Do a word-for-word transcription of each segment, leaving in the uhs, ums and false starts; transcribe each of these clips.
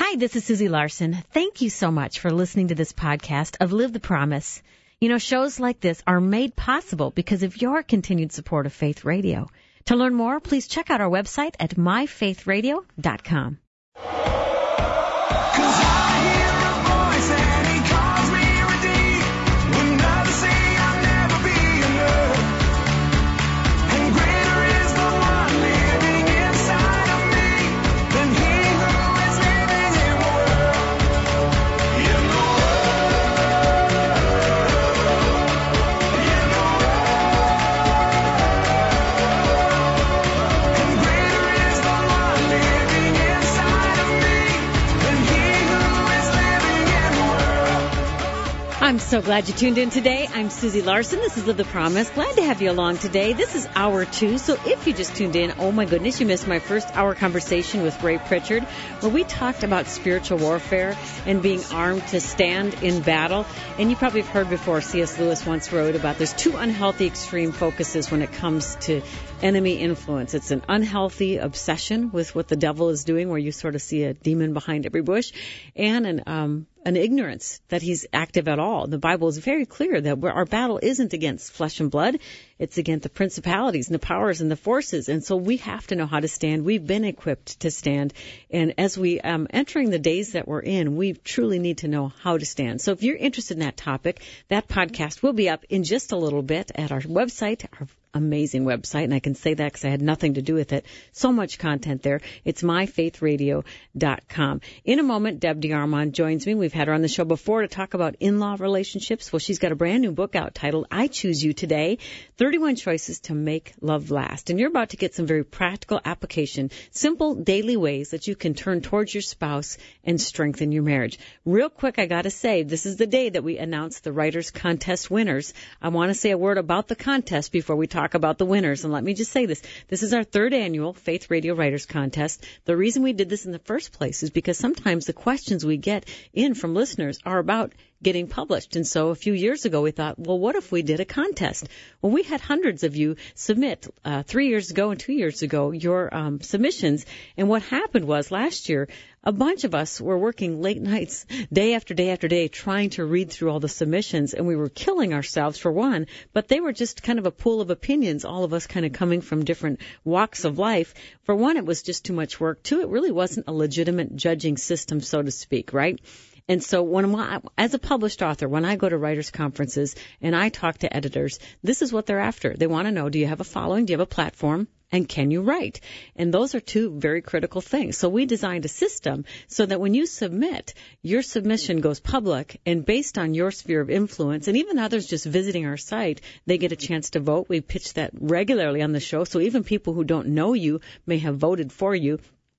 Hi, this is Susie Larson. Thank you so much for listening to this podcast of Live the Promise. You know, shows like this are made possible because of your continued support of Faith Radio. To learn more, please check out our website at my faith radio dot com. I'm so glad you tuned in today. I'm Susie Larson. This is Live the Promise. Glad to have you along today. This is hour two. So if you just tuned in, oh my goodness, you missed my first hour conversation with Ray Pritchard, where we talked about spiritual warfare and being armed to stand in battle. And you probably have heard before, C S Lewis once wrote about there's two unhealthy extreme focuses when it comes to enemy influence. It's an unhealthy obsession with what the devil is doing, where you sort of see a demon behind every bush, and an um an ignorance that he's active at all. The Bible is very clear that our battle isn't against flesh and blood. It's against the principalities and the powers and the forces. And so we have to know how to stand. We've been equipped to stand. And as we um entering the days that we're in, we truly need to know how to stand. So if you're interested in that topic, that podcast will be up in just a little bit at our website, our amazing website, and I can say that because I had nothing to do with it. So much content there. It's my faith radio dot com. In a moment, Deb DeArmond joins me. We've had her on the show before to talk about in-law relationships. Well, she's got a brand new book out titled I Choose You Today, thirty-one Choices to Make Love Last. And you're about to get some very practical application, simple daily ways that you can turn towards your spouse and strengthen your marriage. Real quick, I got to say, this is the day that we announce the Writers Contest winners. I want to say a word about the contest before we talk talk about the winners. And let me just say this. This is our third annual Faith Radio Writers Contest. The reason we did this in the first place is because sometimes the questions we get in from listeners are about getting published. And so a few years ago, we thought, well, what if we did a contest? Well, we had hundreds of you submit uh, three years ago and two years ago your um, submissions. And what happened was last year, a bunch of us were working late nights, day after day after day, trying to read through all the submissions, and we were killing ourselves for one, but they were just kind of a pool of opinions, all of us kind of coming from different walks of life. For one, it was just too much work. Two, it really wasn't a legitimate judging system, so to speak, right? And so when I, as a published author, when I go to writers' conferences and I talk to editors, this is what they're after. They want to know, do you have a following? Do you have a platform? And can you write? And those are two very critical things. So we designed a system so that when you submit, your submission goes public, and based on your sphere of influence, and even others just visiting our site, they get a chance to vote. We pitch that regularly on the show, so even people who don't know you may have voted for you.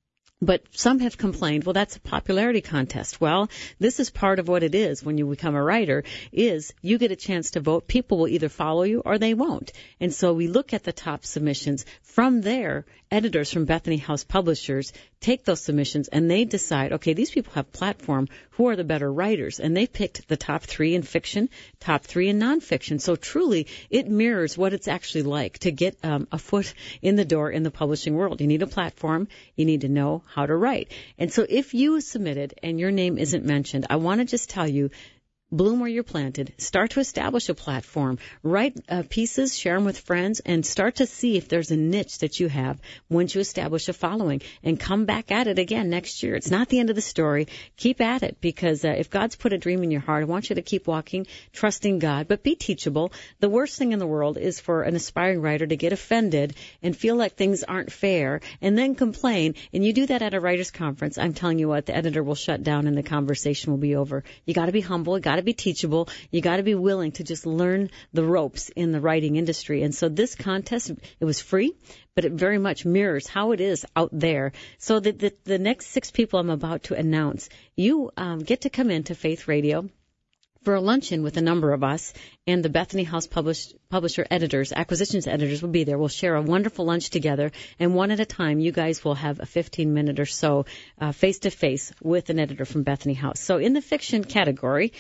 But some have complained, well, that's a popularity contest. Well, this is part of what it is when you become a writer, is you get a chance to vote. People will either follow you or they won't. And so we look at the top submissions. From there, editors from Bethany House Publishers take those submissions and they decide, okay, these people have platform. Who are the better writers? And they picked the top three in fiction, top three in nonfiction. So truly, it mirrors what it's actually like to get um, a foot in the door in the publishing world. You need a platform. You need to know how to write. And so if you submitted and your name isn't mentioned, I want to just tell you, bloom where you're planted. Start to establish a platform. Write uh, pieces, share them with friends, and start to see if there's a niche that you have once you establish a following. And come back at it again next year. It's not the end of the story. Keep at it, because uh, if God's put a dream in your heart, I want you to keep walking, trusting God, but be teachable. The worst thing in the world is for an aspiring writer to get offended and feel like things aren't fair and then complain. And you do that at a writer's conference, I'm telling you what, the editor will shut down and the conversation will be over. You got to be humble. You got to be teachable. You got to be willing to just learn the ropes in the writing industry. And so this contest, it was free, but it very much mirrors how it is out there. So the, the, the next six people I'm about to announce, you um, get to come into Faith Radio for a luncheon with a number of us, and the Bethany House publish, publisher editors, acquisitions editors will be there. We'll share a wonderful lunch together, and one at a time, you guys will have a fifteen minute or so uh, face-to-face with an editor from Bethany House. So in the fiction category,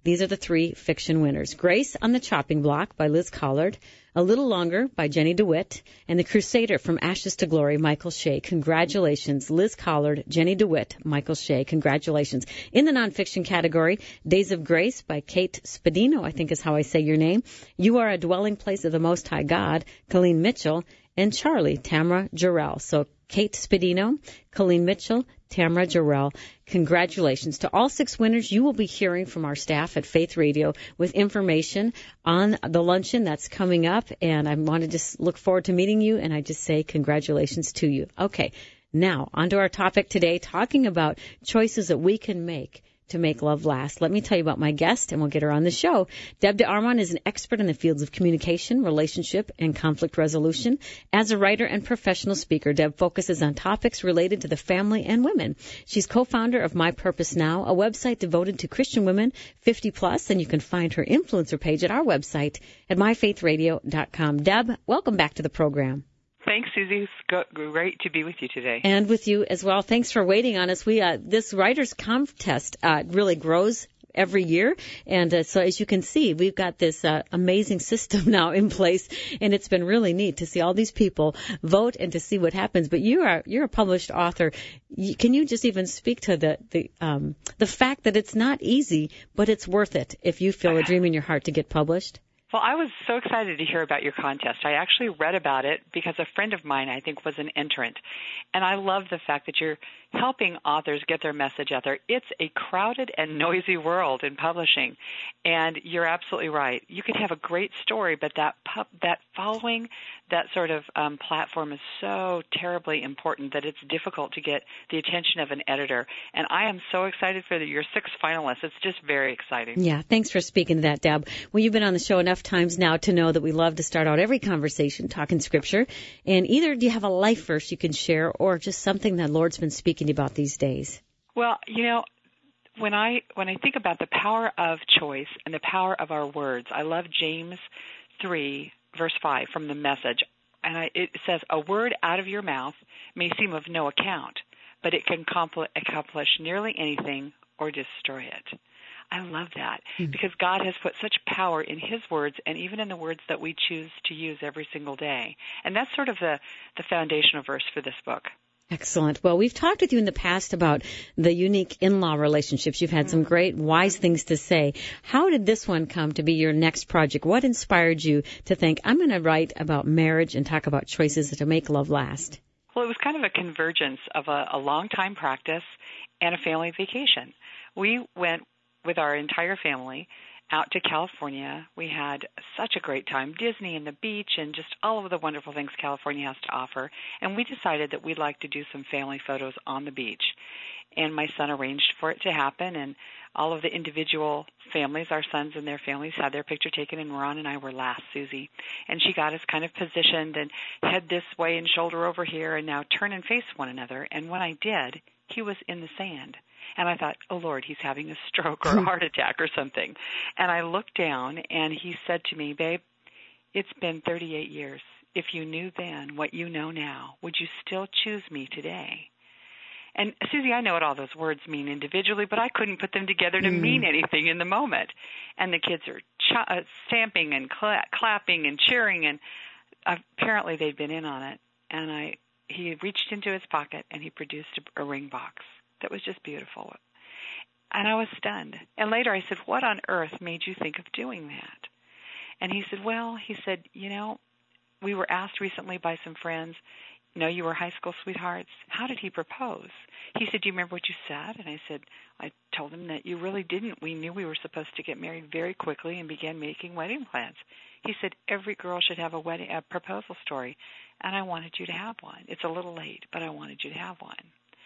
These are the three fiction winners. Grace on the Chopping Block by Liz Collard, A Little Longer by Jenny DeWitt, and The Crusader from Ashes to Glory, Michael Shea. Congratulations, Liz Collard, Jenny DeWitt, Michael Shea. Congratulations. In the nonfiction category, Days of Grace by Kate Spadino, I think is how I say your name. You Are a Dwelling Place of the Most High God, Colleen Mitchell, and Charlie, Tamara Jarrell. So Kate Spadino, Colleen Mitchell, Tamara Jarrell. Congratulations to all six winners. You will be hearing from our staff at Faith Radio with information on the luncheon that's coming up, and I want to just look forward to meeting you, and I just say congratulations to you. Okay, now on to our topic today, talking about choices that we can make to make love last. Let me tell you about my guest, and we'll get her on the show. Deb DeArmond is an expert in the fields of communication, relationship, and conflict resolution. As a writer and professional speaker, Deb focuses on topics related to the family and women. She's co-founder of My Purpose Now, a website devoted to Christian women fifty plus, and you can find her influencer page at our website at my faith radio dot com. Deb, welcome back to the program. Thanks, Susie. It's great to be with you today. And with you as well. Thanks for waiting on us. We uh, this writers contest uh, really grows every year, and uh, so as you can see, we've got this uh, amazing system now in place, and it's been really neat to see all these people vote and to see what happens. But you are you're a published author. You, can you just even speak to the the um, the fact that it's not easy, but it's worth it if you feel a dream in your heart to get published? Well, I was so excited to hear about your contest. I actually read about it because a friend of mine, I think, was an entrant. And I love the fact that you're helping authors get their message out there. It's a crowded and noisy world in publishing. And you're absolutely right. You could have a great story, but that pub, that following, that sort of um, platform is so terribly important that it's difficult to get the attention of an editor. And I am so excited for the, your six finalists. It's just very exciting. Yeah, thanks for speaking to that, Deb. Well, you've been on the show enough times now to know that we love to start out every conversation talking Scripture. And either do you have a life verse you can share or just something that Lord's been speaking to you about these days? Well, you know, when I when I think about the power of choice and the power of our words, I love James three, verse five from the Message. And I, it says, a word out of your mouth may seem of no account, but it can accomplish nearly anything or destroy it. I love that mm-hmm. because God has put such power in His words and even in the words that we choose to use every single day. And that's sort of the, the foundational verse for this book. Excellent. Well, we've talked with you in the past about the unique in-law relationships. You've had mm-hmm. some great, wise things to say. How did this one come to be your next project? What inspired you to think, I'm going to write about marriage and talk about choices to make love last? Well, it was kind of a convergence of a, a long-time practice and a family vacation. We went with our entire family out to California. We had such a great time, Disney and the beach and just all of the wonderful things California has to offer. And we decided that we'd like to do some family photos on the beach. And my son arranged for it to happen, and all of the individual families, our sons and their families, had their picture taken, and Ron and I were last, Susie. And she got us kind of positioned and head this way and shoulder over here and now turn and face one another. And when I did, he was in the sand. And I thought, oh, Lord, he's having a stroke or a heart attack or something. And I looked down, and he said to me, babe, it's been thirty-eight years. If you knew then what you know now, would you still choose me today? And, Susie, I know what all those words mean individually, but I couldn't put them together to mm. mean anything in the moment. And the kids are ch- uh, stamping and cla- clapping and cheering, and apparently they'd been in on it. And I, he reached into his pocket, and he produced a, a ring box. That was just beautiful. And I was stunned. And later I said, what on earth made you think of doing that? And he said, well, he said, you know, we were asked recently by some friends, you know, you were high school sweethearts. How did he propose? He said, do you remember what you said? And I said, I told him that you really didn't. We knew we were supposed to get married very quickly and began making wedding plans. He said, every girl should have a wedding, a proposal story. And I wanted you to have one. It's a little late, but I wanted you to have one.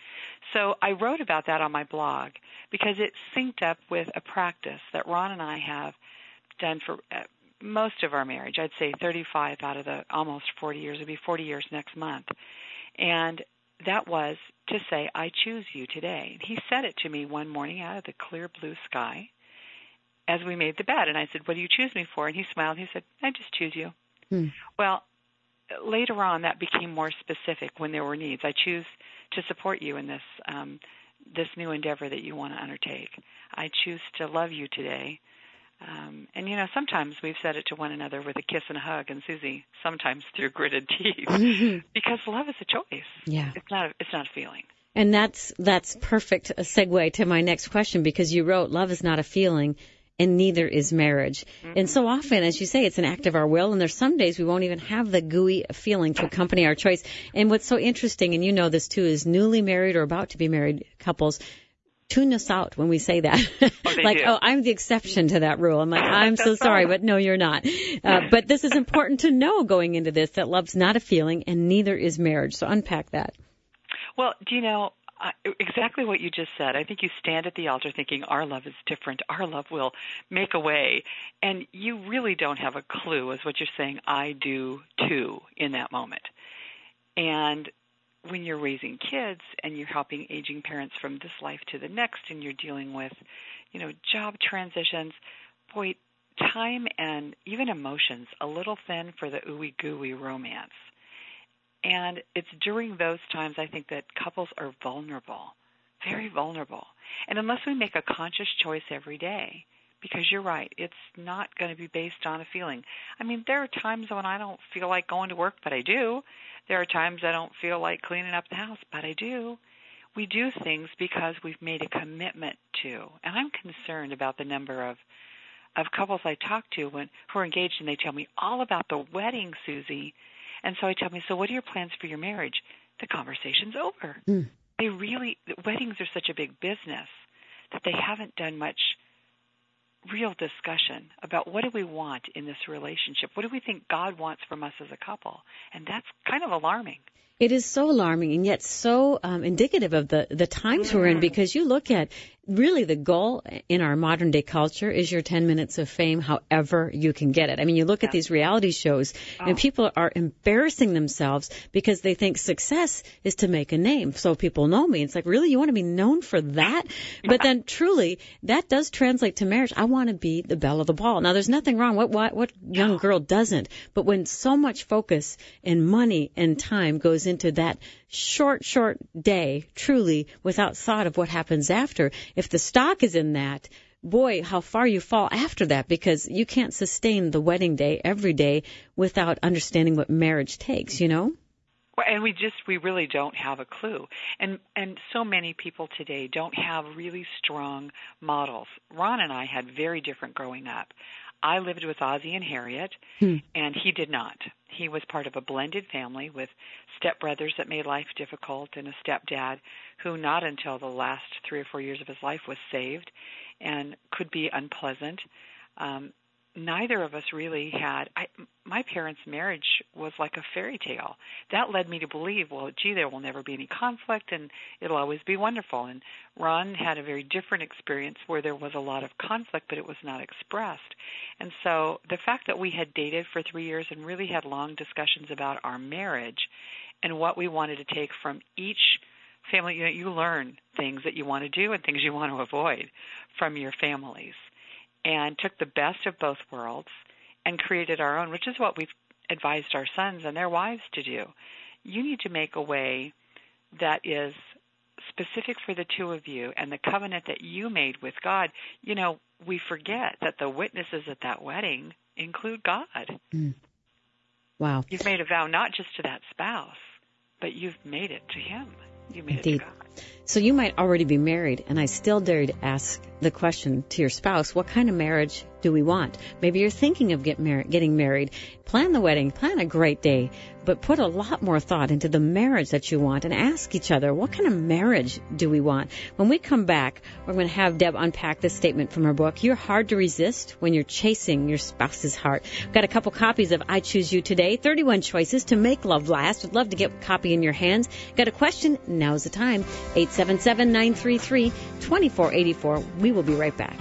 So I wrote about that on my blog because it synced up with a practice that Ron and I have done for uh, most of our marriage. I'd say thirty-five out of the almost forty years. It'll be forty years next month. And that was to say, I choose you today. And he said it to me one morning out of the clear blue sky as we made the bed. And I said, what do you choose me for? And he smiled. He said, I just choose you. Hmm. Well, later on, that became more specific when there were needs. I choose to support you in this um, this new endeavor that you want to undertake. I choose to love you today. Um, and, you know, sometimes we've said it to one another with a kiss and a hug, and Susie, sometimes through gritted teeth, mm-hmm. because love is a choice. Yeah. It's not a, it's not a feeling. And that's that's perfect a segue to my next question, because you wrote, love is not a feeling, and neither is marriage. Mm-hmm. And so often, as you say, it's an act of our will, and there's some days we won't even have the gooey feeling to accompany our choice. And what's so interesting, and you know this too, is newly married or about to be married couples tune us out when we say that. Oh, like, do. oh, I'm the exception to that rule. I'm like, I'm so sorry, but no, you're not. Uh, but this is important to know going into this, that love's not a feeling and neither is marriage. So unpack that. Well, do you know, uh, exactly what you just said. I think you stand at the altar thinking our love is different. Our love will make a way. And you really don't have a clue, is what you're saying, I do too, in that moment. And when you're raising kids and you're helping aging parents from this life to the next, and you're dealing with, you know, job transitions, boy, time and even emotions a little thin for the ooey gooey romance. And it's during those times, I think, that couples are vulnerable, very vulnerable. And unless we make a conscious choice every day, because you're right, it's not going to be based on a feeling. I mean, there are times when I don't feel like going to work, but I do. There are times I don't feel like cleaning up the house, but I do. We do things because we've made a commitment to. And I'm concerned about the number of, of couples I talk to when who are engaged, and they tell me all about the wedding, Susie. And so I tell me, so what are your plans for your marriage? The conversation's over. Mm. They really, weddings are such a big business that they haven't done much real discussion about what do we want in this relationship? What do we think God wants from us as a couple? And that's kind of alarming. It is so alarming, and yet so um, indicative of the, the times mm. we're in, because you look at really the goal in our modern day culture is your ten minutes of fame, however you can get it. I mean, you look yeah. at these reality shows oh. and people are embarrassing themselves because they think success is to make a name so people know me. It's like, really? You want to be known for that? Yeah. But then truly that does translate to marriage. I want to be the belle of the ball. Now, there's nothing wrong. What, what, what young girl doesn't? But when so much focus and money and time goes into that short, short day, truly, without thought of what happens after, if the stock is in that, boy, how far you fall after that, because you can't sustain the wedding day every day without understanding what marriage takes, you know? Well, and we just, we really don't have a clue. And and so many people today don't have really strong models. Ron and I had very different growing up. I lived with Ozzie and Harriet, hmm. and he did not. He was part of a blended family with stepbrothers that made life difficult and a stepdad who not until the last three or four years of his life was saved and could be unpleasant. Um, neither of us really had I, my parents' marriage was like a fairy tale. That led me to believe, well, gee, there will never be any conflict and it'll always be wonderful. And Ron had a very different experience where there was a lot of conflict, but it was not expressed. And so the fact that we had dated for three years and really had long discussions about our marriage and what we wanted to take from each family, you know, you learn things that you want to do and things you want to avoid from your families, and took the best of both worlds and created our own, which is what we've advised our sons and their wives to do. You need to make a way that is specific for the two of you and the covenant that you made with God. You know, we forget that the witnesses at that wedding include God. Mm. Wow. You've made a vow not just to that spouse, but you've made it to Him. You made Indeed. it to God. So you might already be married, and I still dare to ask the question to your spouse, what kind of marriage do we want? Maybe you're thinking of get mar- getting married. Plan the wedding, plan a great day, but put a lot more thought into the marriage that you want and ask each other, what kind of marriage do we want? When we come back, we're going to have Deb unpack this statement from her book, You're Hard to Resist When You're Chasing Your Spouse's Heart. We've got a couple copies of I Choose You Today, thirty-one choices to make love last. Would love to get a copy in your hands. Got a question? Now's the time. eight seven seven, nine three three, two four eight four. We will be right back.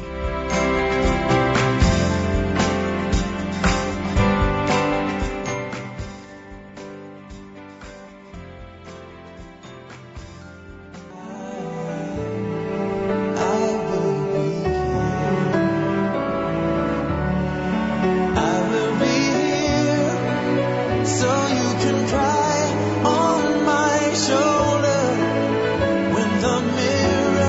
Mirror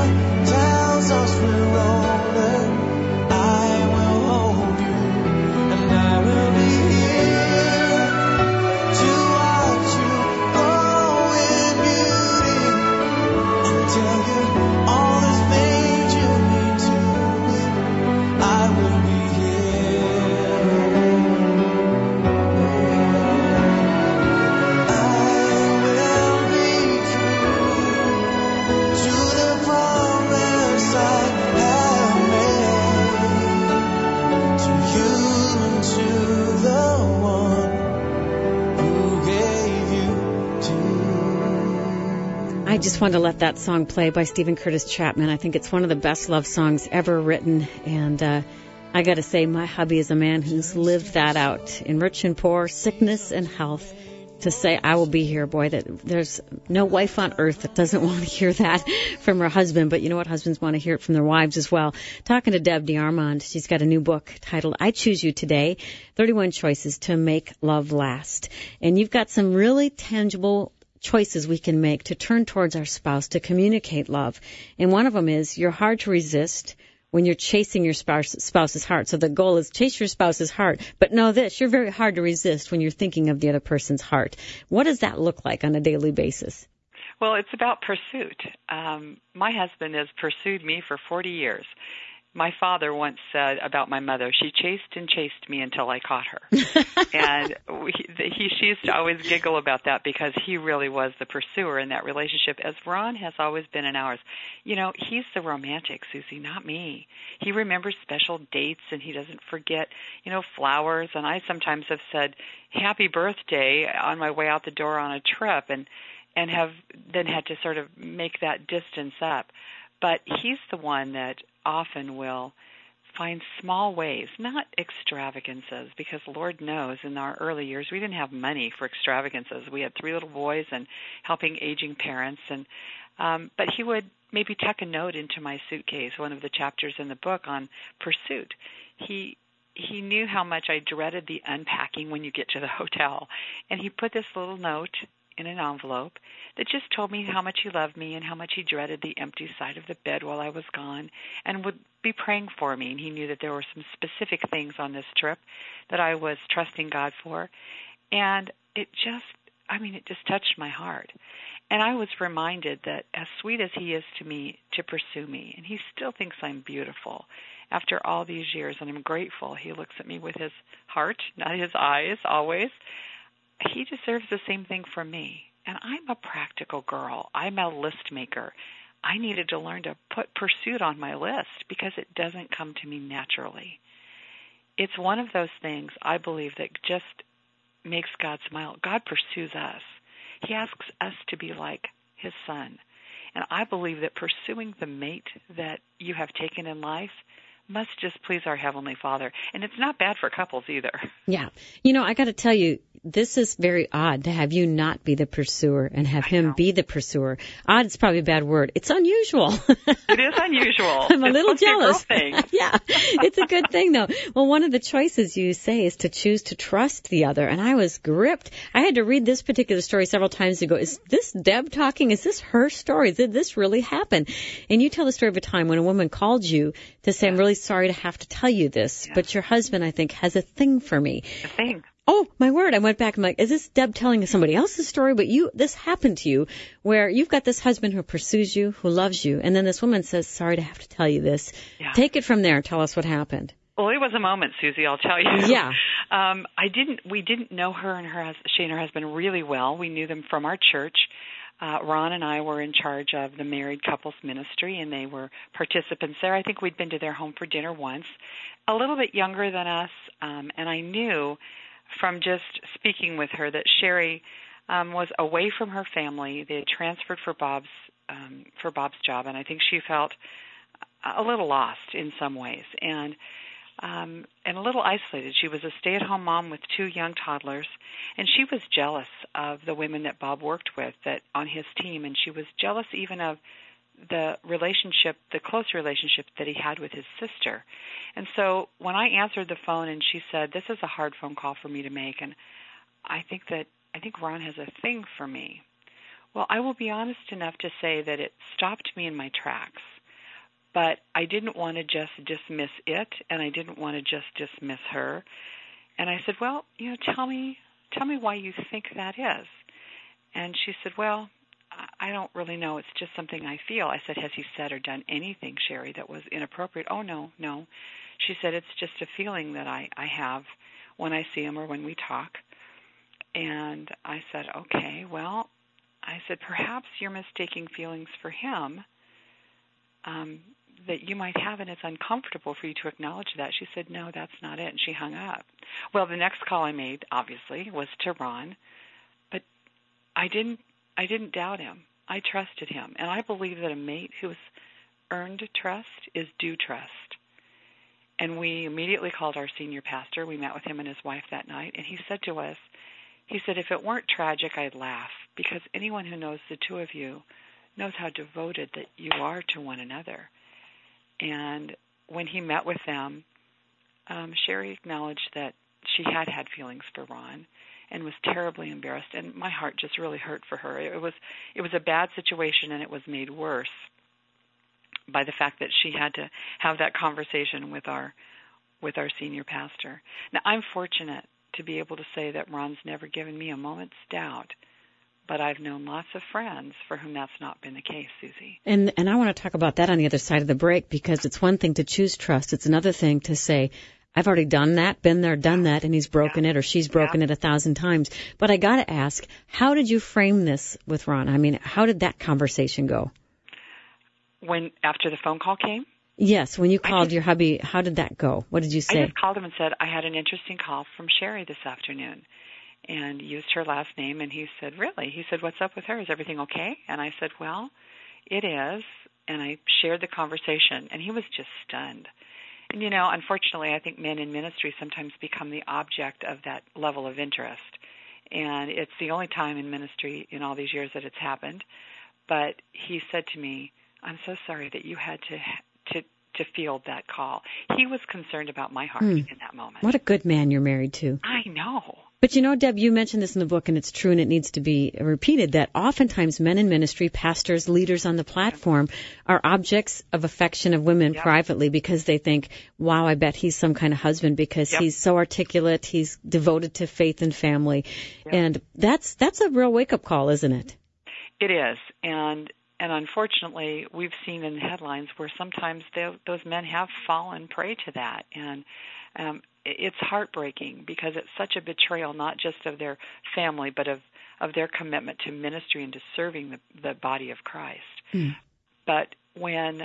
wanted to let that song play by Stephen Curtis Chapman. I think it's one of the best love songs ever written. And uh, I got to say, my hubby is a man who's lived that out in rich and poor, sickness and health. To say, I will be here, boy, that there's no wife on earth that doesn't want to hear that from her husband. But you know what? Husbands want to hear it from their wives as well. Talking to Deb DeArmond, she's got a new book titled I Choose You Today, thirty-one Choices to Make Love Last. And you've got some really tangible choices we can make to turn towards our spouse, to communicate love. And one of them is you're hard to resist when you're chasing your spouse, spouse's heart. So the goal is chase your spouse's heart. But know this, you're very hard to resist when you're thinking of the other person's heart. What does that look like on a daily basis? Well, it's about pursuit. Um, my husband has pursued me for forty years. My father once said about my mother, she chased and chased me until I caught her. and we, he, she used to always giggle about that because he really was the pursuer in that relationship, as Ron has always been in ours. You know, he's the romantic, Susie, not me. He remembers special dates and he doesn't forget, you know, flowers. And I sometimes have said, happy birthday on my way out the door on a trip and, and have then had to sort of make that distance up. But he's the one that often will find small ways, not extravagances, because Lord knows in our early years we didn't have money for extravagances. We had three little boys and helping aging parents, and um, but he would maybe tuck a note into my suitcase, one of the chapters in the book on pursuit. He he knew how much I dreaded the unpacking when you get to the hotel, and he put this little note in an envelope that just told me how much he loved me and how much he dreaded the empty side of the bed while I was gone and would be praying for me. And he knew that there were some specific things on this trip that I was trusting God for. And it just, I mean, it just touched my heart. And I was reminded that as sweet as he is to me, to pursue me, and he still thinks I'm beautiful after all these years, and I'm grateful. He looks at me with his heart, not his eyes, always. He deserves the same thing from me. And I'm a practical girl. I'm a list maker. I needed to learn to put pursuit on my list because it doesn't come to me naturally. It's one of those things I believe that just makes God smile. God pursues us. He asks us to be like his son. And I believe that pursuing the mate that you have taken in life must just please our Heavenly Father. And it's not bad for couples either. Yeah. You know, I got to tell you, this is very odd to have you not be the pursuer and have him be the pursuer. Odd is probably a bad word. It's unusual. It is unusual. I'm a it's little jealous. A thing. Yeah, it's a good thing, though. Well, one of the choices you say is to choose to trust the other. And I was gripped. I had to read this particular story several times to go, is this Deb talking? Is this her story? Did this really happen? And you tell the story of a time when a woman called you to say, I'm really sorry to have to tell you this, yeah. but your husband, I think, has a thing for me. A thing. Oh, my word. I went back and I'm like, is this Deb telling somebody else's story? But you, this happened to you where you've got this husband who pursues you, who loves you. And then this woman says, sorry to have to tell you this. Yeah. Take it from there and tell us what happened. Well, it was a moment, Susie, I'll tell you. Yeah. Um, I didn't, we didn't know her and her, she and her husband really well. We knew them from our church. Uh, Ron and I were in charge of the married couples ministry, and they were participants there. I think we'd been to their home for dinner once. A little bit younger than us, um, and I knew from just speaking with her that Sherry um, was away from her family. They had transferred for Bob's um, for Bob's job, and I think she felt a little lost in some ways and um, and a little isolated. She was a stay-at-home mom with two young toddlers, and she was jealous of the women that Bob worked with that on his team, and she was jealous even of the relationship, the close relationship that he had with his sister. And so when I answered the phone and she said, this is a hard phone call for me to make, and I think that, I think Ron has a thing for me. Well, I will be honest enough to say that it stopped me in my tracks, but I didn't want to just dismiss it, and I didn't want to just dismiss her. And I said, well, you know, tell me, tell me why you think that is. And she said, well, I don't really know. It's just something I feel. I said, has he said or done anything, Sherry, that was inappropriate? Oh, no, no. She said, it's just a feeling that I, I have when I see him or when we talk. And I said, okay, well, I said, perhaps you're mistaking feelings for him um, that you might have, and it's uncomfortable for you to acknowledge that. She said, no, that's not it, and she hung up. Well, the next call I made, obviously, was to Ron, but I didn't I didn't doubt him. I trusted him. And I believe that a mate who has earned trust is due trust. And we immediately called our senior pastor. We met with him and his wife that night, and he said to us, he said, if it weren't tragic, I'd laugh, because anyone who knows the two of you knows how devoted that you are to one another. And when he met with them, um, Sherry acknowledged that she had had feelings for Ron and was terribly embarrassed, and my heart just really hurt for her. It was it was a bad situation, and it was made worse by the fact that she had to have that conversation with our with our senior pastor. Now, I'm fortunate to be able to say that Ron's never given me a moment's doubt, but I've known lots of friends for whom that's not been the case, Susie. And and I want to talk about that on the other side of the break, because it's one thing to choose trust. It's another thing to say, I've already done that, been there, done that, and he's broken yeah. it or she's broken yeah. it a thousand times. But I got to ask, how did you frame this with Ron? I mean, how did that conversation go? When after the phone call came? Yes, when you called just, your hubby, how did that go? What did you say? I just called him and said, I had an interesting call from Sherry this afternoon, and used her last name, and he said, really? He said, what's up with her? Is everything okay? And I said, well, it is, and I shared the conversation, and he was just stunned. And, you know, unfortunately, I think men in ministry sometimes become the object of that level of interest, and it's the only time in ministry in all these years that it's happened. But he said to me, I'm so sorry that you had to to to field that call. He was concerned about my heart mm. in that moment. What a good man you're married to. I know. But you know, Deb, you mentioned this in the book, and it's true, and it needs to be repeated, that oftentimes men in ministry, pastors, leaders on the platform, are objects of affection of women yep. privately, because they think, wow, I bet he's some kind of husband, because yep. he's so articulate, he's devoted to faith and family. Yep. And that's that's a real wake-up call, isn't it? It is. And And unfortunately, we've seen in the headlines where sometimes they, those men have fallen prey to that. And um, it's heartbreaking, because it's such a betrayal, not just of their family, but of, of their commitment to ministry and to serving the, the body of Christ. Mm. But when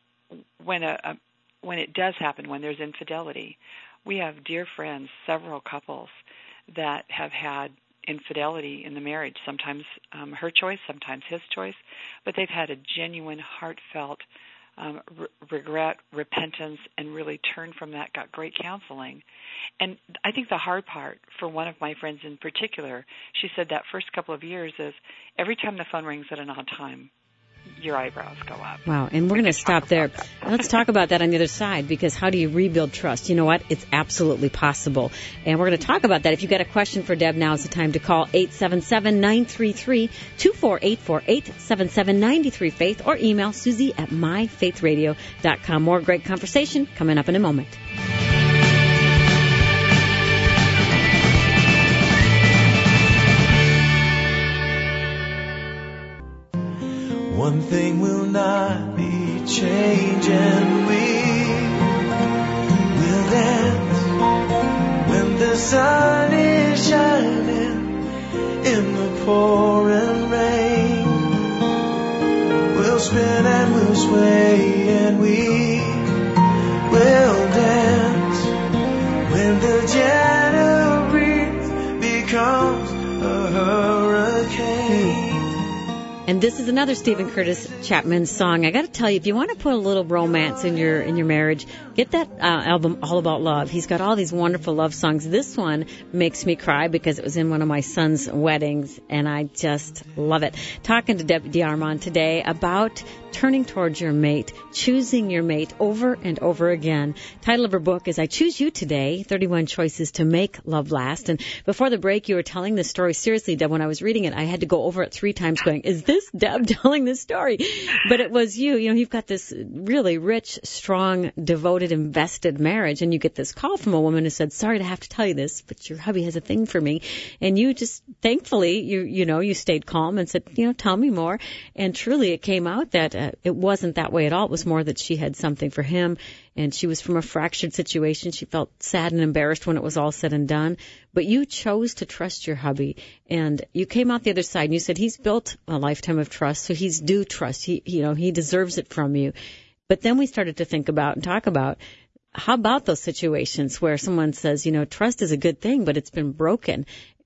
when a, a when it does happen, when there's infidelity, we have dear friends, several couples that have had infidelity in the marriage, sometimes um, her choice, sometimes his choice, but they've had a genuine, heartfelt um, re- regret, repentance, and really turned from that, got great counseling. And I think the hard part for one of my friends in particular, she said that first couple of years is every time the phone rings at an odd time, your eyebrows go up. Wow, and we're going to stop there. Let's talk about that on the other side, because how do you rebuild trust? You know what? It's absolutely possible. And we're going to talk about that. If you've got a question for Deb, now is the time to call eight seven seven, nine three three, two four eight four, eight seven seven, nine three, faith, or email Susie at my faith radio dot com. More great conversation coming up in a moment. One thing will not be changing, we will dance when the sun is shining in the pouring rain. We'll spin and we'll sway and we will dance when the gentle breeze becomes a hurricane. And this is another Stephen Curtis Chapman song. I got to tell you, if you want to put a little romance in your in your marriage, get that uh, album All About Love. He's got all these wonderful love songs. This one makes me cry because it was in one of my son's weddings, and I just love it. Talking to Debbie DeArmond today about turning towards your mate, choosing your mate over and over again. Title of her book is I Choose You Today, thirty-one Choices to Make Love Last. And before the break, you were telling this story. Seriously, Deb, when I was reading it, I had to go over it three times going, is this Deb telling this story? But it was you. You know, you've got this really rich, strong, devoted, invested marriage, and you get this call from a woman who said, sorry to have to tell you this, but your hubby has a thing for me. And you just, thankfully, you you know, you stayed calm and said, you know, tell me more. And truly it came out that uh, it wasn't that way at all. It was more that she had something for him, and she was from a fractured situation. She felt sad and embarrassed when it was all said and done. But you chose to trust your hubby, and you came out the other side, and you said he's built a lifetime of trust, so he's due trust. He, you know, he deserves it from you. But then we started to think about and talk about, how about those situations where someone says, you know, trust is a good thing, but it's been broken.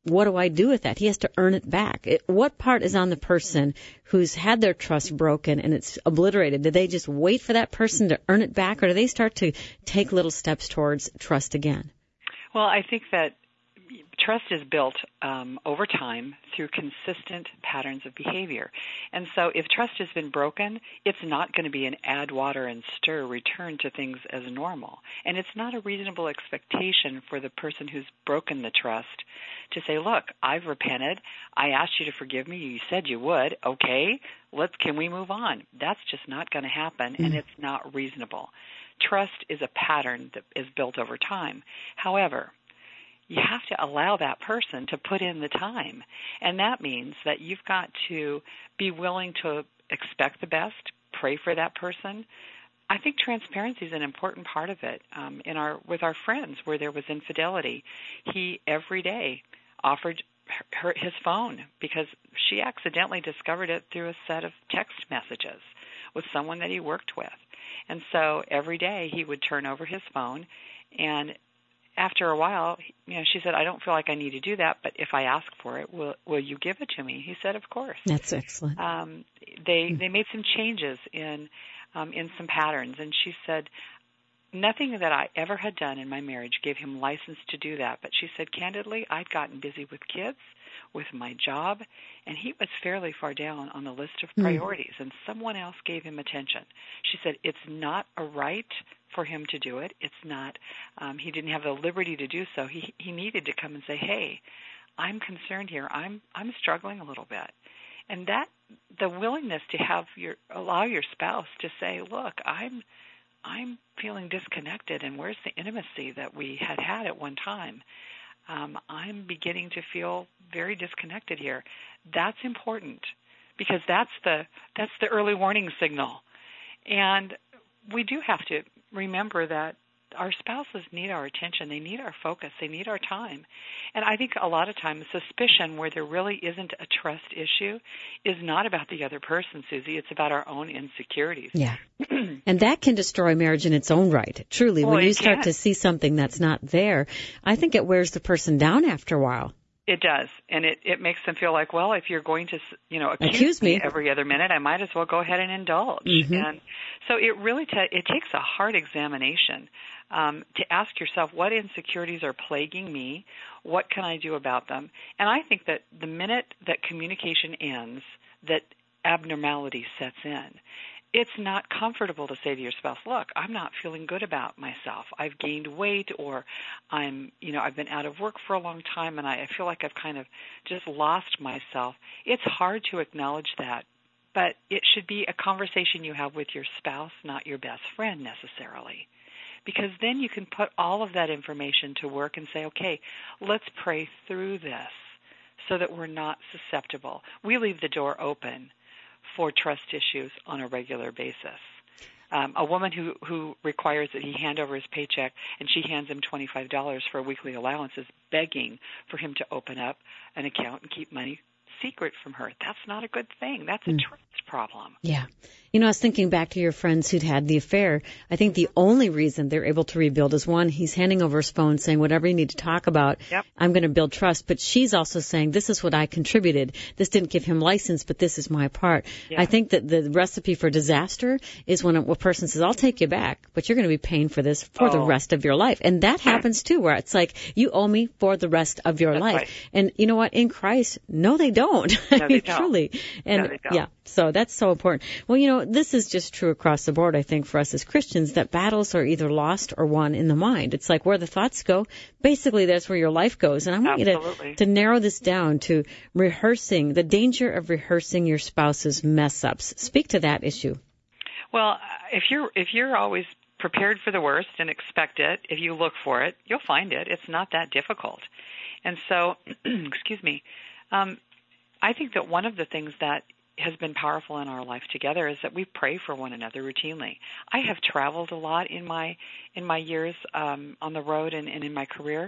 what do I do with that? He has to earn it back. It, what part is on the person who's had their trust broken and it's obliterated? Do they just wait for that person to earn it back, or do they start to take little steps towards trust again? Well, I think that trust is built um, over time through consistent patterns of behavior. And so if trust has been broken, it's not going to be an add water and stir return to things as normal. And it's not a reasonable expectation for the person who's broken the trust to say, look, I've repented. I asked you to forgive me. You said you would. Okay, let's, can we move on? That's just not going to happen, mm-hmm. and it's not reasonable. Trust is a pattern that is built over time. However, you have to allow that person to put in the time. And that means that you've got to be willing to expect the best, pray for that person. I think transparency is an important part of it. Um, in our with our friends where there was infidelity, he every day offered her his phone because she accidentally discovered it through a set of text messages with someone that he worked with. And so every day he would turn over his phone, and after a while, you know, she said, I don't feel like I need to do that, but if I ask for it, will will you give it to me? He said, of course. That's excellent. Um, they mm-hmm. they made some changes in um, in some patterns, and she said, nothing that I ever had done in my marriage gave him license to do that. But she said, candidly, I'd gotten busy with kids, with my job, and he was fairly far down on the list of priorities, mm-hmm. and someone else gave him attention. She said, it's not a right for him to do it. It's not, um, he didn't have the liberty to do so. He he needed to come and say, hey, I'm concerned here. I'm I'm struggling a little bit. And that, the willingness to have your, allow your spouse to say, look, I'm I'm feeling disconnected, and where's the intimacy that we had had at one time? Um, I'm beginning to feel very disconnected here. That's important because that's the that's the early warning signal. And we do have to remember that our spouses need our attention. They need our focus. They need our time. And I think a lot of times suspicion where there really isn't a trust issue is not about the other person, Susie. It's about our own insecurities. Yeah. And that can destroy marriage in its own right. Truly, well, when you start can. to see something that's not there, I think it wears the person down after a while. It does, and it, it makes them feel like, well, if you're going to, you know, accuse, accuse me. me every other minute, I might as well go ahead and indulge. Mm-hmm. And so it really ta- it takes a hard examination um, to ask yourself, what insecurities are plaguing me? What can I do about them? And I think that the minute that communication ends, that abnormality sets in. It's not comfortable to say to your spouse, look, I'm not feeling good about myself. I've gained weight, or I'm, you know, I've been out of work for a long time and I, I feel like I've kind of just lost myself. It's hard to acknowledge that, but it should be a conversation you have with your spouse, not your best friend necessarily. Because then you can put all of that information to work and say, okay, let's pray through this so that we're not susceptible. We leave the door open for trust issues on a regular basis. Um, a woman who, who requires that he hand over his paycheck and she hands him twenty-five dollars for a weekly allowance is begging for him to open up an account and keep money secret from her. That's not a good thing. That's a mm. trust problem. Yeah. You know, I was thinking back to your friends who'd had the affair. I think the only reason they're able to rebuild is, one, he's handing over his phone saying, whatever you need to talk about, yep. I'm going to build trust. But she's also saying, this is what I contributed. This didn't give him license, but this is my part. Yeah. I think that the recipe for disaster is when a, a person says, I'll take you back, but you're going to be paying for this for oh. the rest of your life. And that happens too, where it's like, you owe me for the rest of your That's life. Right. And you know what? In Christ, no, they don't. No, I they mean, don't. truly. And no, they don't. yeah, so that's so important. Well, you know, this is just true across the board, I think, for us as Christians, that battles are either lost or won in the mind. It's like where the thoughts go, basically that's where your life goes. And I want Absolutely. you to, to narrow this down to rehearsing, the danger of rehearsing your spouse's mess-ups. Speak to that issue. Well, if you're if you're always prepared for the worst and expect it, if you look for it, you'll find it. It's not that difficult. And so, excuse me, um, I think that one of the things that has been powerful in our life together is that we pray for one another routinely. I have traveled a lot in my in my years um, on the road and, and in my career,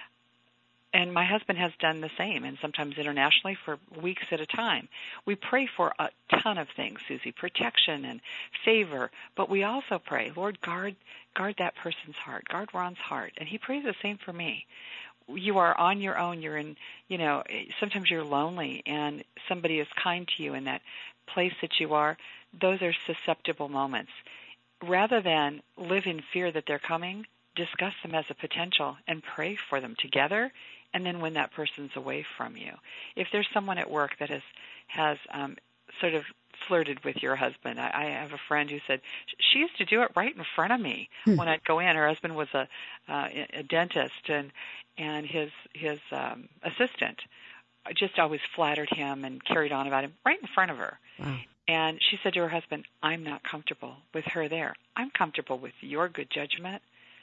and my husband has done the same, and sometimes internationally for weeks at a time. We pray for a ton of things, Susie, protection and favor, but we also pray, Lord, guard guard that person's heart, guard Ron's heart, and he prays the same for me. you are on your own, you're in, you know, sometimes you're lonely and somebody is kind to you in that place that you are, those are susceptible moments. Rather than live in fear that they're coming, discuss them as a potential and pray for them together, and then when that person's away from you. If there's someone at work that has, has um, sort of flirted with your husband. I, I have a friend who said she used to do it right in front of me hmm. when I'd go in. Her husband was a, uh, a dentist, and and his his um, assistant just always flattered him and carried on about him right in front of her. Wow. And she said to her husband, "I'm not comfortable with her there. I'm comfortable with your good judgment,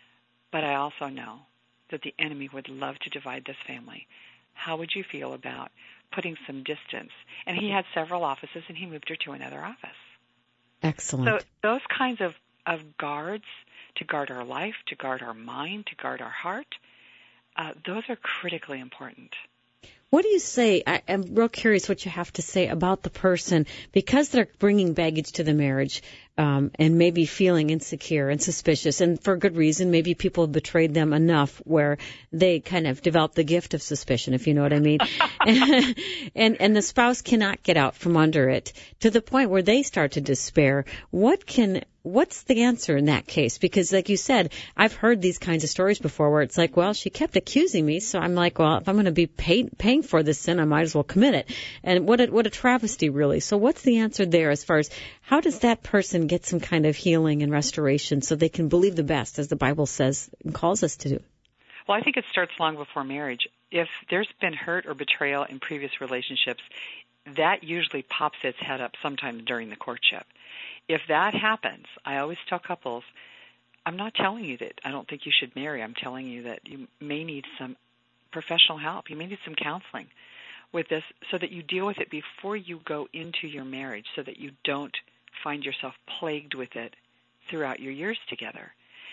but I also know that the enemy would love to divide this family. How would you feel about putting some distance?" And he had several offices, and he moved her to another office. Excellent. So those kinds of, of guards to guard our life, to guard our mind, to guard our heart, uh, those are critically important. What do you say? I, I'm real curious what you have to say about the person, because they're bringing baggage to the marriage um, and maybe feeling insecure and suspicious, and for good reason. Maybe people have betrayed them enough where they kind of develop the gift of suspicion, if you know what I mean. and, and and the spouse cannot get out from under it to the point where they start to despair. What can What's the answer in that case? Because like you said, I've heard these kinds of stories before where it's like, well, she kept accusing me, so I'm like, well, if I'm going to be pay, paying for this sin, I might as well commit it. And what a, what a travesty, really. So what's the answer there as far as how does that person get some kind of healing and restoration so they can believe the best, as the Bible says and calls us to do? Well, I think it starts long before marriage. If there's been hurt or betrayal in previous relationships, that usually pops its head up sometime during the courtship. If that happens, I always tell couples, I'm not telling you that I don't think you should marry. I'm telling you that you may need some professional help. You may need some counseling with this so that you deal with it before you go into your marriage, so that you don't find yourself plagued with it throughout your years together.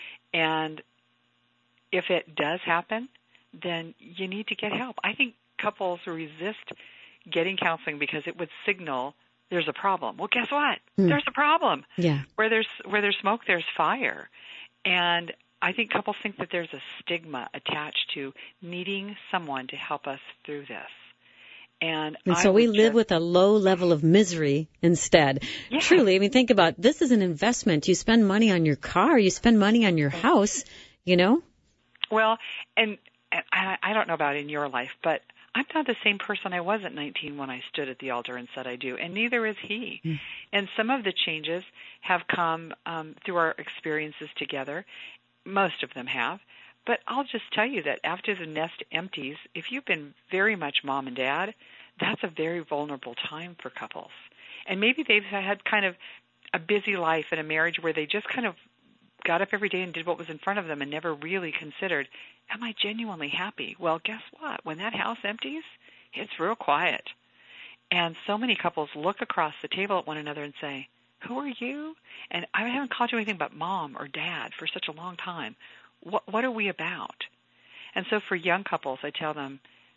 And if it does happen, then you need to get help. I think couples resist getting counseling because it would signal there's a problem. Well, guess what? Mm. There's a problem. Yeah. Where there's where there's smoke, there's fire. And I think couples think that there's a stigma attached to needing someone to help us through this. And, and so we live just, with a low level of misery instead. Yeah. Truly, I mean, think about it. This is an investment. You spend money on your car. You spend money on your house, you know? Well, and, and I, I don't know about in your life, but I'm not the same person I was at nineteen when I stood at the altar and said I do, and neither is he. Mm. And some of the changes have come um, through our experiences together. Most of them have. But I'll just tell you that after the nest empties, if you've been very much mom and dad, that's a very vulnerable time for couples. And maybe they've had kind of a busy life in a marriage where they just kind of got up every day and did what was in front of them and never really considered, am I genuinely happy? Well, guess what? When that house empties, it's real quiet. And so many couples look across the table at one another and say, who are you? And I haven't called you anything but mom or dad for such a long time. What, what are we about? And so for young couples, I tell them,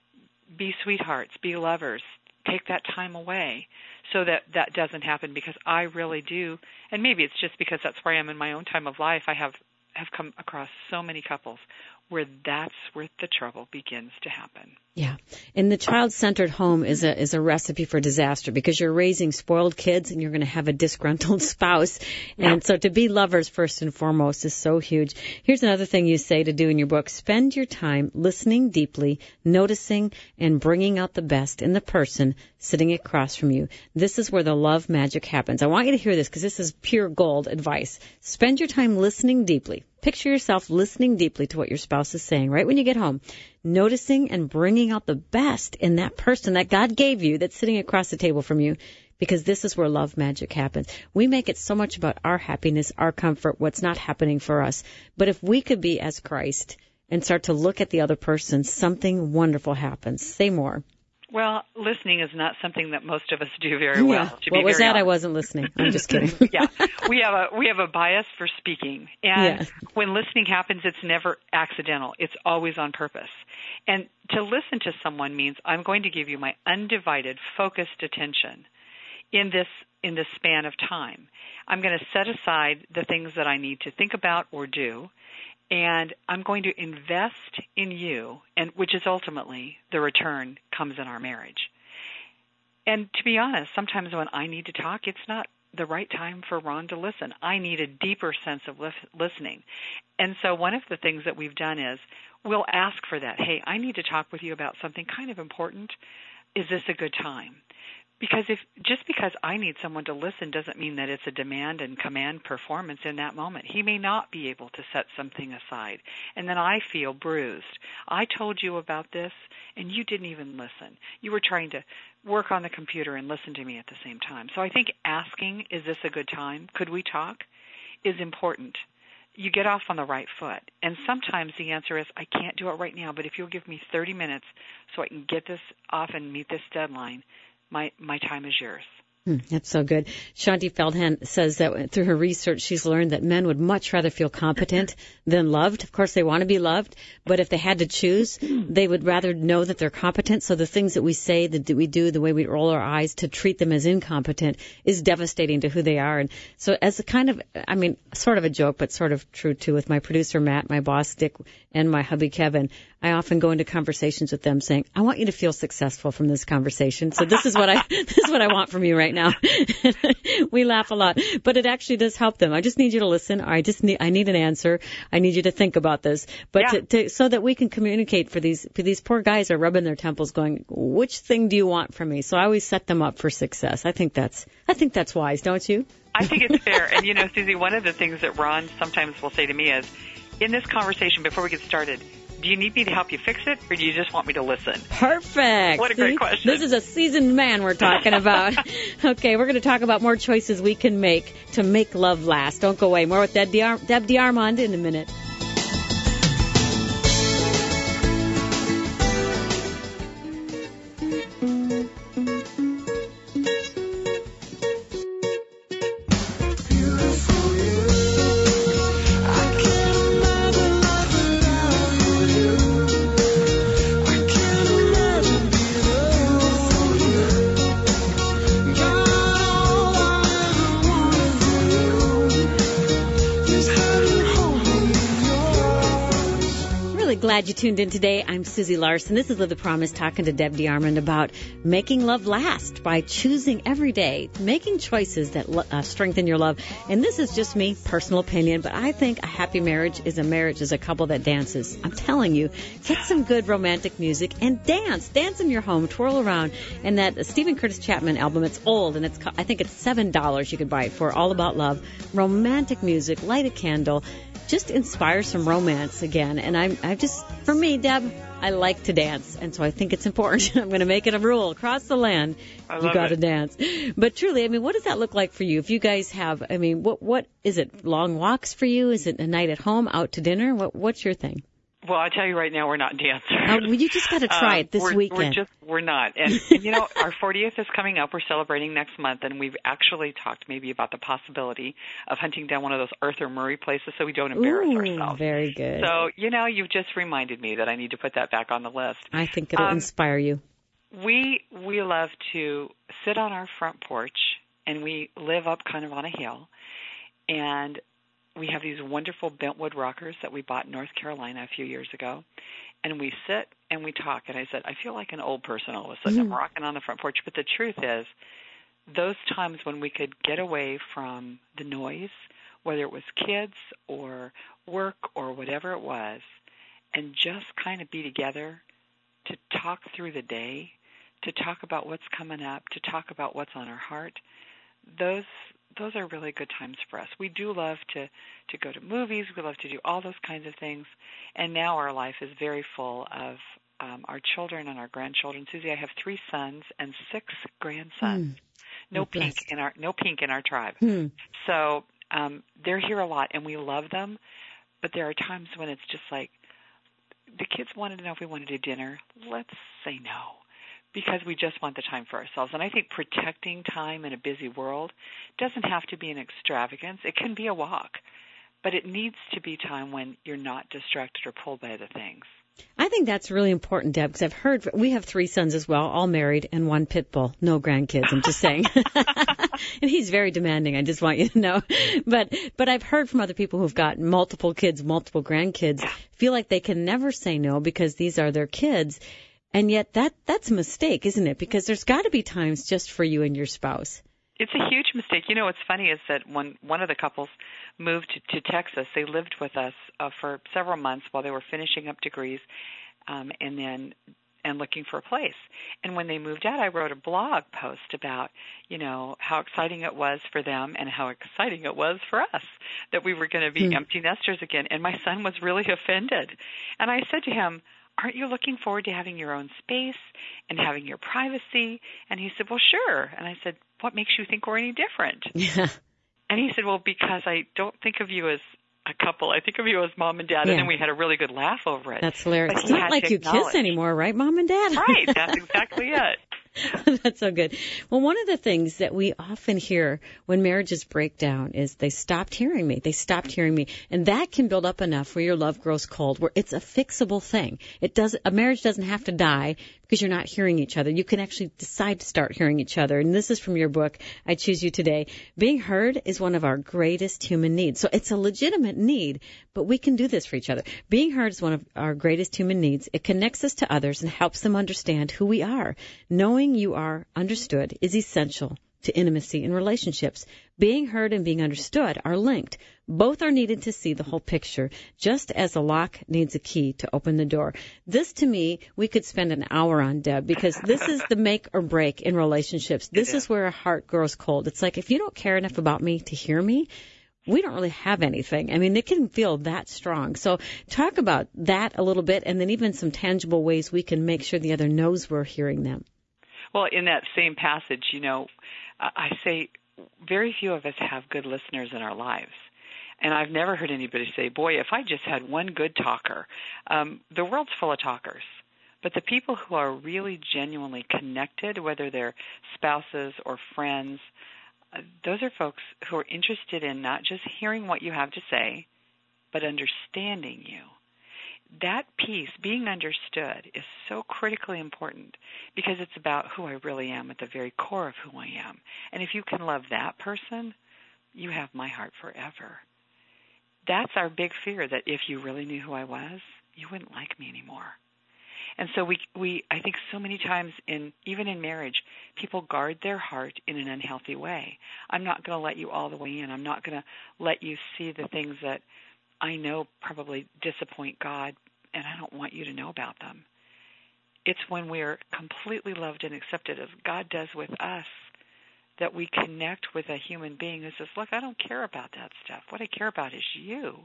be sweethearts, be lovers, take that time away so that that doesn't happen, because I really do, and maybe it's just because that's where I am in my own time of life, I have, have come across so many couples where that's where the trouble begins to happen. Yeah. And the child-centered home is a is a recipe for disaster, because you're raising spoiled kids and you're going to have a disgruntled spouse. And yeah. So to be lovers first and foremost is so huge. Here's another thing you say to do in your book. Spend your time listening deeply, noticing, and bringing out the best in the person sitting across from you. This is where the love magic happens. I want you to hear this, because this is pure gold advice. Spend your time listening deeply. Picture yourself listening deeply to what your spouse is saying right when you get home, noticing and bringing out the best in that person that God gave you that's sitting across the table from you, because this is where love magic happens. We make it so much about our happiness, our comfort, what's not happening for us. But if we could be as Christ and start to look at the other person, something wonderful happens. Say more. Well, listening is not something that most of us do very yeah. well. To what be was very that? honest. I wasn't listening. I'm just kidding. yeah, we have a we have a bias for speaking, and yeah. when listening happens, it's never accidental. It's always on purpose. And to listen to someone means I'm going to give you my undivided, focused attention in this in this span of time. I'm going to set aside the things that I need to think about or do, and I'm going to invest in you, and which is ultimately the return comes in our marriage. And to be honest, sometimes when I need to talk, it's not the right time for Ron to listen. I need a deeper sense of listening. And so one of the things that we've done is we'll ask for that. Hey, I need to talk with you about something kind of important. Is this a good time? Because if just because I need someone to listen doesn't mean that it's a demand and command performance in that moment. He may not be able to set something aside. And then I feel bruised. I told you about this, and you didn't even listen. You were trying to work on the computer and listen to me at the same time. So I think asking, is this a good time? Could we talk? Is important. You get off on the right foot. And sometimes the answer is, I can't do it right now, but if you'll give me thirty minutes so I can get this off and meet this deadline, My my time is yours. Hmm, that's so good. Shanti Feldhahn says that through her research, she's learned that men would much rather feel competent than loved. Of course, they want to be loved, but if they had to choose, they would rather know that they're competent. So the things that we say, that we do, the way we roll our eyes to treat them as incompetent is devastating to who they are. And so as a kind of, I mean, sort of a joke, but sort of true too, with my producer, Matt, my boss, Dick, and my hubby, Kevin, I often go into conversations with them saying, I want you to feel successful from this conversation. So this is what I, this is what I want from you right now. We laugh a lot, but it actually does help them. I just need you to listen. Or I just need, I need an answer. I need you to think about this, but yeah. to, to, so that we can communicate for these, for these poor guys are rubbing their temples going, which thing do you want from me? So I always set them up for success. I think that's, I think that's wise, don't you? I think it's fair. And you know, Susie, one of the things that Ron sometimes will say to me is, in this conversation, before we get started, do you need me to help you fix it, or do you just want me to listen? Perfect. What a great question. This is a seasoned man we're talking about. Okay, we're going to talk about more choices we can make to make love last. Don't go away. More with Deb DeArmond in a minute. Glad you tuned in today. I'm Susie Larson. This is Live the Promise, talking to Deb DeArmond about making love last by choosing every day, making choices that uh, strengthen your love. And this is just me, personal opinion, but I think a happy marriage is a marriage is a couple that dances. I'm telling you, get some good romantic music and dance. Dance in your home, twirl around. And that Stephen Curtis Chapman album, it's old, and it's I think it's seven dollars you could buy it for, all about love. Romantic music, light a candle. Just inspire some romance again. And I'm, I just, for me, Deb, I like to dance. And so I think it's important. I'm going to make it a rule. Across the land, I love you got to it. dance. But truly, I mean, what does that look like for you? If you guys have, I mean, what, what is it? Long walks for you? Is it a night at home, out to dinner? What, what's your thing? Well, I tell you right now, we're not dancers. Uh, well, you just got to try um, it this we're, weekend. We're just, we're not. And, and, you know, our fortieth is coming up. We're celebrating next month, and we've actually talked maybe about the possibility of hunting down one of those Arthur Murray places so we don't embarrass Ooh, ourselves. Very good. So, you know, you've just reminded me that I need to put that back on the list. I think it'll um, inspire you. We we love to sit on our front porch, and we live up kind of on a hill, and we have these wonderful bentwood rockers that we bought in North Carolina a few years ago, and we sit and we talk. And I said, I feel like an old person all of a sudden. Mm-hmm. I'm rocking on the front porch. But the truth is, those times when we could get away from the noise, whether it was kids or work or whatever it was, and just kind of be together to talk through the day, to talk about what's coming up, to talk about what's on our heart, those those are really good times for us. We do love to, to go to movies. We love to do all those kinds of things. And now our life is very full of um, our children and our grandchildren. Susie, I have three sons and six grandsons. Mm. No pink in our no pink in our tribe. Mm. So um, they're here a lot, and we love them. But there are times when it's just like, the kids wanted to know if we wanted to do dinner. Let's say no, because we just want the time for ourselves. And I think protecting time in a busy world doesn't have to be an extravagance. It can be a walk, but it needs to be time when you're not distracted or pulled by other things. I think that's really important, Deb, because I've heard, we have three sons as well, all married, and one pit bull. No grandkids, I'm just saying. And he's very demanding, I just want you to know. But but I've heard from other people who've got multiple kids, multiple grandkids, feel like they can never say no because these are their kids. And yet that that's a mistake, isn't it? Because there's got to be times just for you and your spouse. It's a huge mistake. You know, what's funny is that when one of the couples moved to, to Texas, they lived with us uh, for several months while they were finishing up degrees um, and then and looking for a place. And when they moved out, I wrote a blog post about, you know, how exciting it was for them and how exciting it was for us that we were going to be mm. empty nesters again. And my son was really offended. And I said to him, aren't you looking forward to having your own space and having your privacy? And he said, well, sure. And I said, what makes you think we're any different? Yeah. And he said, well, because I don't think of you as a couple. I think of you as mom and dad. Yeah. And then we had a really good laugh over it. That's hilarious. It's not like you kiss anymore, right, Mom and Dad? Right. That's exactly it. That's so good. Well, one of the things that we often hear when marriages break down is they stopped hearing me. They stopped hearing me. And that can build up enough where your love grows cold, where it's a fixable thing. It does, a marriage doesn't have to die because you're not hearing each other. You can actually decide to start hearing each other. And this is from your book, I Choose You Today. Being heard is one of our greatest human needs. So it's a legitimate need, but we can do this for each other. Being heard is one of our greatest human needs. It connects us to others and helps them understand who we are. Knowing you are understood is essential to intimacy in relationships. Being heard and being understood are linked. Both are needed to see the whole picture, just as a lock needs a key to open the door. This, to me, we could spend an hour on, Deb, because this is the make or break in relationships. This is where a heart grows cold. It's like, if you don't care enough about me to hear me, we don't really have anything. I mean, it can feel that strong. So talk about that a little bit, and then even some tangible ways we can make sure the other knows we're hearing them. Well, in that same passage, you know, I say very few of us have good listeners in our lives. And I've never heard anybody say, boy, if I just had one good talker. Um, the world's full of talkers. But the people who are really genuinely connected, whether they're spouses or friends, uh, those are folks who are interested in not just hearing what you have to say, but understanding you. That piece, being understood, is so critically important because it's about who I really am at the very core of who I am. And if you can love that person, you have my heart forever. That's our big fear, that if you really knew who I was, you wouldn't like me anymore. And so we, we, I think so many times, in even in marriage, people guard their heart in an unhealthy way. I'm not going to let you all the way in. I'm not going to let you see the things that I know probably disappoint God, and I don't want you to know about them. It's when we're completely loved and accepted, as God does with us, that we connect with a human being who says, look, I don't care about that stuff. What I care about is you,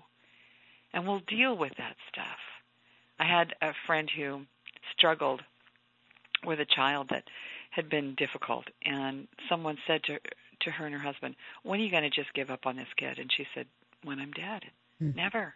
and we'll deal with that stuff. I had a friend who struggled with a child that had been difficult, and someone said to, to her and her husband, when are you going to just give up on this kid? And she said, when I'm dead. Mm. Never.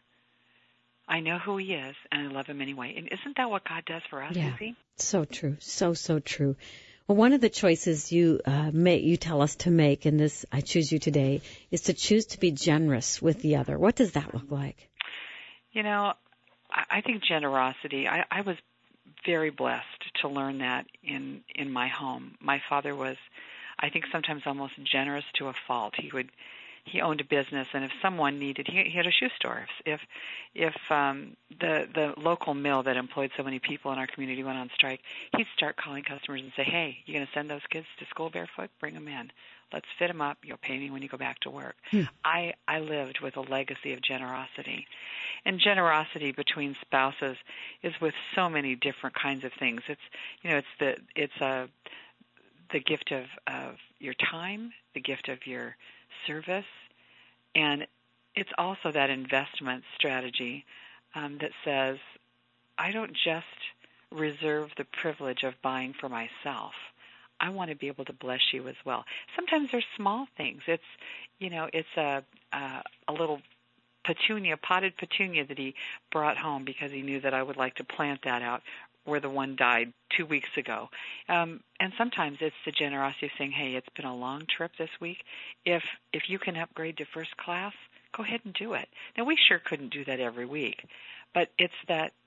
I know who he is, and I love him anyway. And isn't that what God does for us, yeah. Susie? So true. So, so true. Well, one of the choices you uh, make, you tell us to make in this I Choose You Today is to choose to be generous with the other. What does that look like? You know, I, I think generosity, I, I was very blessed to learn that in, in my home. My father was, I think, sometimes almost generous to a fault. He would He owned a business, and if someone needed, he, he had a shoe store. If if um, the the local mill that employed so many people in our community went on strike, he'd start calling customers and say, "Hey, you going to send those kids to school barefoot? Bring them in. Let's fit them up. You'll pay me when you go back to work." Hmm. I I lived with a legacy of generosity, and generosity between spouses is with so many different kinds of things. It's you know it's the it's a the gift of of your time, the gift of your service, and it's also that investment strategy um, that says, I don't just reserve the privilege of buying for myself. I want to be able to bless you as well. Sometimes there's small things. It's, you know, it's a a, a little petunia, potted petunia that he brought home because he knew that I would like to plant that out where the one died two weeks ago. Um, and sometimes it's the generosity of saying, hey, it's been a long trip this week. If if you can upgrade to first class, go ahead and do it. Now, we sure couldn't do that every week, but it's that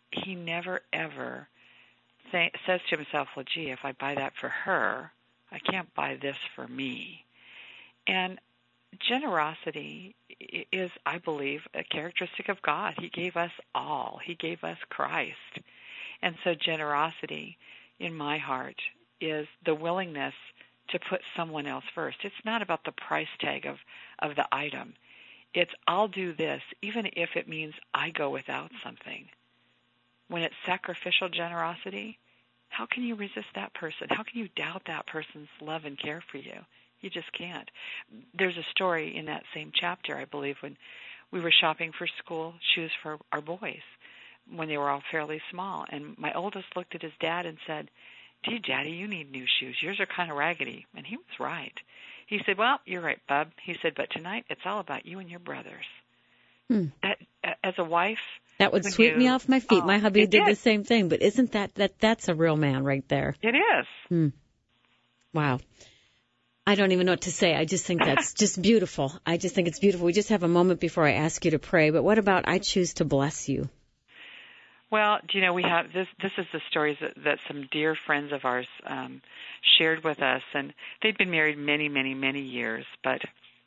he never, ever th- says to himself, well, gee, if I buy that for her, I can't buy this for me. And generosity is, I believe, a characteristic of God. He gave us all. He gave us Christ. And so generosity in my heart is the willingness to put someone else first. It's not about the price tag of, of the item. It's I'll do this even if it means I go without something. When it's sacrificial generosity, how can you resist that person? How can you doubt that person's love and care for you? You just can't. There's a story in that same chapter, I believe, when we were shopping for school shoes for our boys when they were all fairly small. And my oldest looked at his dad and said, gee, Daddy, you need new shoes. Yours are kind of raggedy. And he was right. He said, well, you're right, bub. He said, but tonight it's all about you and your brothers. Hmm. That, as a wife, that would sweep you, me off my feet. Oh, my hubby did, did the same thing. But isn't that, that that's a real man right there? It is. Hmm. Wow. I don't even know what to say. I just think that's just beautiful. I just think it's beautiful. We just have a moment before I ask you to pray. But what about I choose to bless you? Well, do you know, we have this, this is the stories that, that some dear friends of ours um, shared with us. And they'd been married many, many, many years. But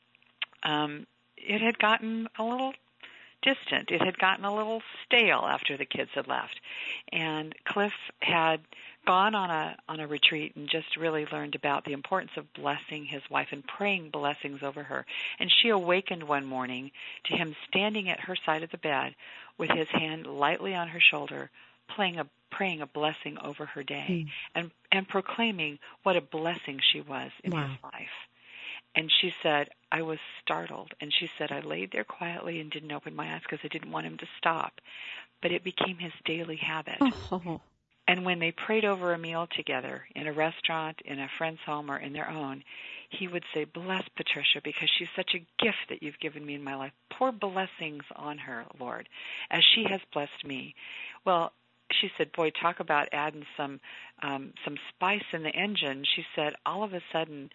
um, it had gotten a little distant. It had gotten a little stale after the kids had left. And Cliff had gone on a on a retreat and just really learned about the importance of blessing his wife and praying blessings over her. And she awakened one morning to him standing at her side of the bed with his hand lightly on her shoulder, playing a, praying a blessing over her day mm. and, and proclaiming what a blessing she was in wow. his life. And she said, I was startled. And she said, I laid there quietly and didn't open my eyes because I didn't want him to stop. But it became his daily habit. Oh. And when they prayed over a meal together in a restaurant, in a friend's home, or in their own, he would say, bless Patricia because she's such a gift that you've given me in my life. Pour blessings on her, Lord, as she has blessed me. Well, she said, boy, talk about adding some um, some spice in the engine. She said, all of a sudden,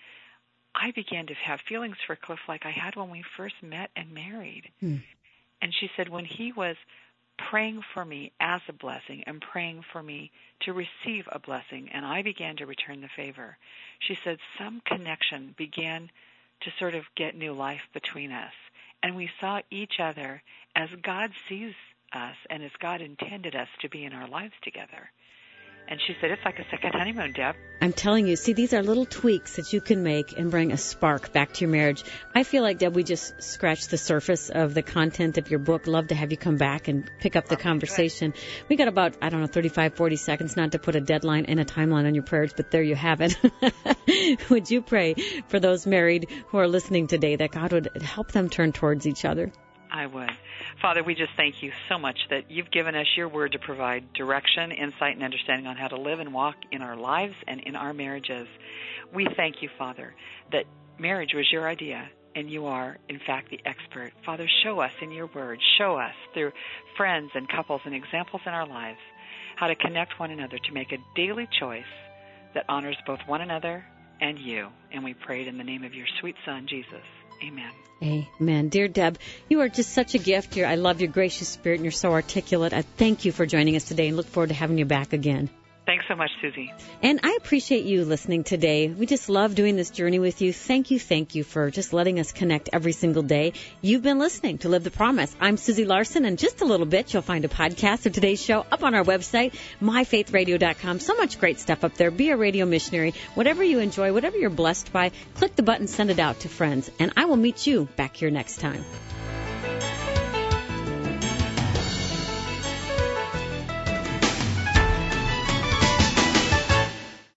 I began to have feelings for Cliff like I had when we first met and married. Hmm. And she said, when he was praying for me as a blessing and praying for me to receive a blessing, and I began to return the favor, she said some connection began to sort of get new life between us. And we saw each other as God sees us and as God intended us to be in our lives together. And she said, it's like a second honeymoon, Deb. I'm telling you, see, these are little tweaks that you can make and bring a spark back to your marriage. I feel like, Deb, we just scratched the surface of the content of your book. Love to have you come back and pick up the conversation. We got about, I don't know, thirty-five, forty seconds, not to put a deadline and a timeline on your prayers, but there you have it. Would you pray for those married who are listening today that God would help them turn towards each other? I would. Father, we just thank you so much that you've given us your word to provide direction, insight, and understanding on how to live and walk in our lives and in our marriages. We thank you, Father, that marriage was your idea and you are, in fact, the expert. Father, show us in your word, show us through friends and couples and examples in our lives how to connect one another to make a daily choice that honors both one another and you. And we pray it in the name of your sweet Son, Jesus. Amen. Amen. Dear Deb, you are just such a gift. You're, I love your gracious spirit, and you're so articulate. I thank you for joining us today and look forward to having you back again. Thanks so much, Susie. And I appreciate you listening today. We just love doing this journey with you. Thank you, thank you for just letting us connect every single day. You've been listening to Live the Promise. I'm Susie Larson, and just a little bit, you'll find a podcast of today's show up on our website, my faith radio dot com. So much great stuff up there. Be a radio missionary. Whatever you enjoy, whatever you're blessed by, click the button, send it out to friends. And I will meet you back here next time.